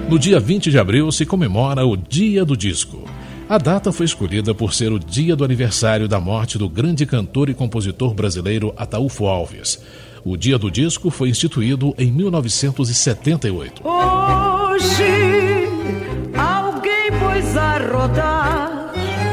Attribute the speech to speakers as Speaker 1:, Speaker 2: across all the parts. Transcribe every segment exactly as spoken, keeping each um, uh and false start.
Speaker 1: No dia vinte de abril se comemora o Dia do Disco. A data foi escolhida por ser o dia do aniversário da morte do grande cantor e compositor brasileiro Ataúfo Alves. O Dia do Disco foi instituído em mil novecentos e setenta e oito.
Speaker 2: Hoje alguém pôs a rodar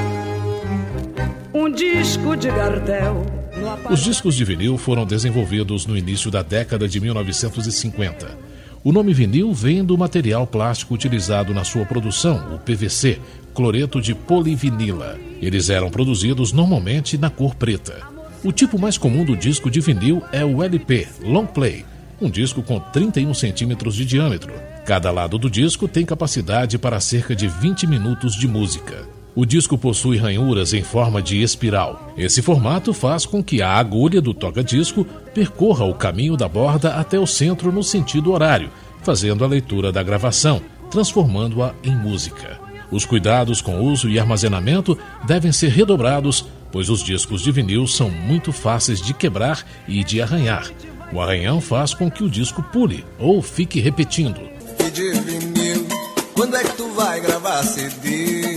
Speaker 2: um disco de Gardel.
Speaker 1: Os discos de vinil foram desenvolvidos no início da década de mil novecentos e cinquenta. O nome vinil vem do material plástico utilizado na sua produção, o P V C, cloreto de polivinila. Eles eram produzidos normalmente na cor preta. O tipo mais comum do disco de vinil é o L P, Long Play, um disco com trinta e um centímetros de diâmetro. Cada lado do disco tem capacidade para cerca de vinte minutos de música. O disco possui ranhuras em forma de espiral. Esse formato faz com que a agulha do toca-disco percorra o caminho da borda até o centro no sentido horário, fazendo a leitura da gravação, transformando-a em música. Os cuidados com uso e armazenamento devem ser redobrados, pois os discos de vinil são muito fáceis de quebrar e de arranhar. O arranhão faz com que o disco pule ou fique repetindo.
Speaker 3: E de vinil, quando é que tu vai gravar C D?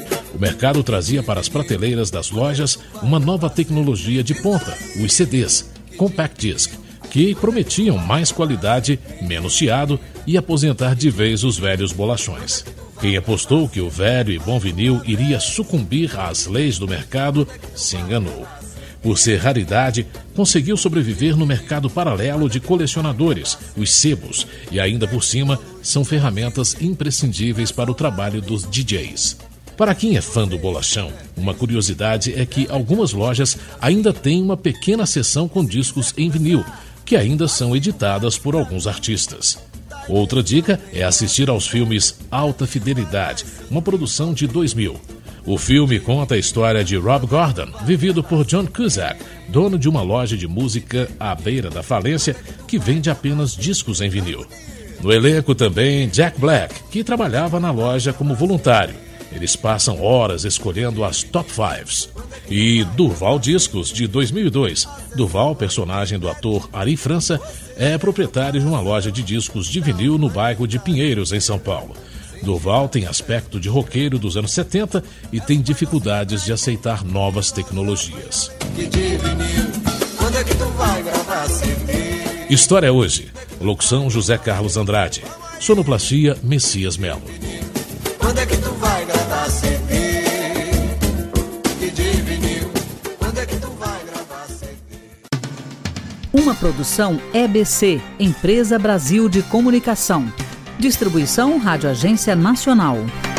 Speaker 1: O mercado trazia para as prateleiras das lojas uma nova tecnologia de ponta, os C Ds, Compact Disc, que prometiam mais qualidade, menos chiado e aposentar de vez os velhos bolachões. Quem apostou que o velho e bom vinil iria sucumbir às leis do mercado, se enganou. Por ser raridade, conseguiu sobreviver no mercado paralelo de colecionadores, os sebos, e ainda por cima, são ferramentas imprescindíveis para o trabalho dos D Js. Para quem é fã do bolachão, uma curiosidade é que algumas lojas ainda têm uma pequena seção com discos em vinil, que ainda são editadas por alguns artistas. Outra dica é assistir aos filmes Alta Fidelidade, uma produção de dois mil. O filme conta a história de Rob Gordon, vivido por John Cusack, dono de uma loja de música à beira da falência que vende apenas discos em vinil. No elenco também Jack Black, que trabalhava na loja como voluntário. Eles passam horas escolhendo as top fives. E Durval Discos, de dois mil e dois. Durval, personagem do ator Ari França, é proprietário de uma loja de discos de vinil no bairro de Pinheiros, em São Paulo. Durval tem aspecto de roqueiro dos anos setenta e tem dificuldades de aceitar novas tecnologias. História hoje. Locução José Carlos Andrade. Sonoplastia Messias Melo.
Speaker 3: Quando é que tu vai gravar C D? E de vinil, quando é que tu vai gravar C D?
Speaker 4: Uma produção E B C, Empresa Brasil de Comunicação. Distribuição Rádio Agência Nacional.